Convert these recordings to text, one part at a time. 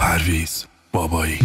پرویز بابایی.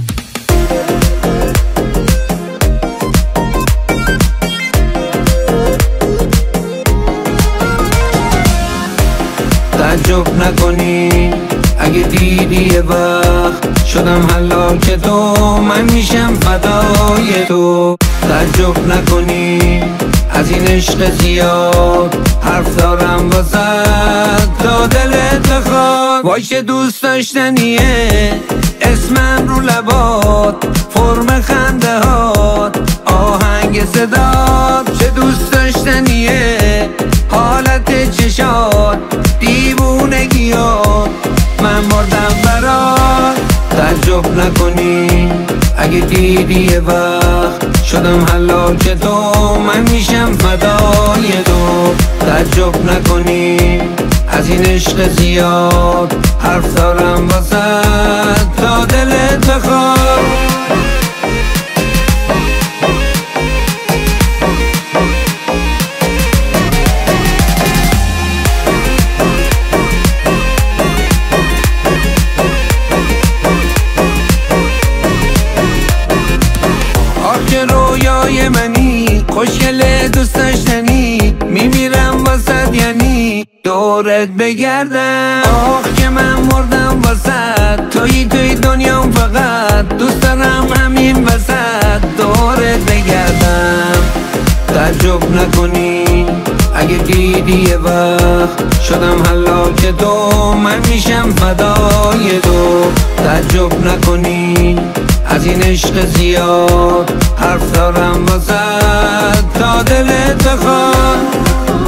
تعجب نکنی اگه دیدی یه وقت شدم هلاک تو، من میشم فدای تو. تعجب نکنی از این عشق زیاد، حرف دارم واسه تا دلت بخواد. وای چه دوست داشتنیه اسمم رو لبات، فرم خنده هات، آهنگ صدات. چه دوست داشتنیه حالت چشات، دیوونگیات، من مردم برات. تعجب نکنی اگه دیدی یه وقت شدم هلاک تو، من میشم فدای تو. تعجب نکنی از این عشق زیاد، حرف دارم واسه تا دلت بخواد. رویای منی خوشگله دوست داشتنی، میمیرم واسد یعنی دورت بگردم. آخ که من مردم واسد، توی دنیام فقط دوست دارم همین وسط دورت بگردم. تعجب نکنی اگه دیدی یه وقت شدم هلاک تو، من میشم فدای تو. تعجب نکنی از این عشق زیاد، حرف دارم واسه تا دلت بخواد.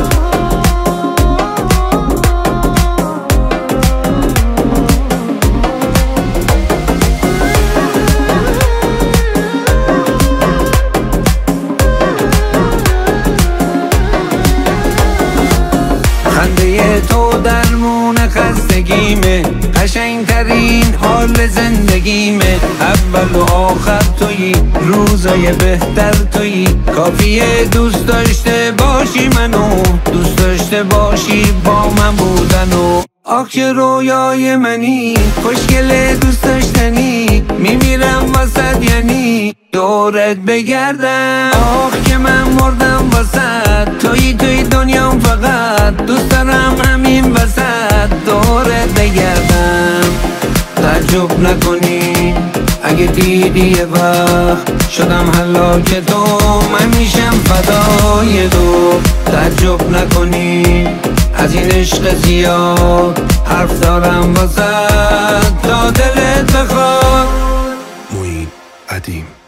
خنده تو درمون خستگیمه، قشنگترین حال زندگیمه. اول و آخر تویی، روزای بهتر تویی، کافیه دوست داشته باشی منو، دوست داشته باشی با من بودنو. آخ که رویای منی خوشگله دوست داشتنی، میمیرم واسد یعنی دورت بگردم. آخ که من مردم واسد، توی دنیام فقط دوست دارم همین وسط دورت بگردم. تعجب نکنی اگه دیدی یه وقت شدم هلاک تو، من میشم فدای تو. تعجب نکنی از این عشق زیاد، حرف دارم واسه تا دلت بخواد. معین قدیم.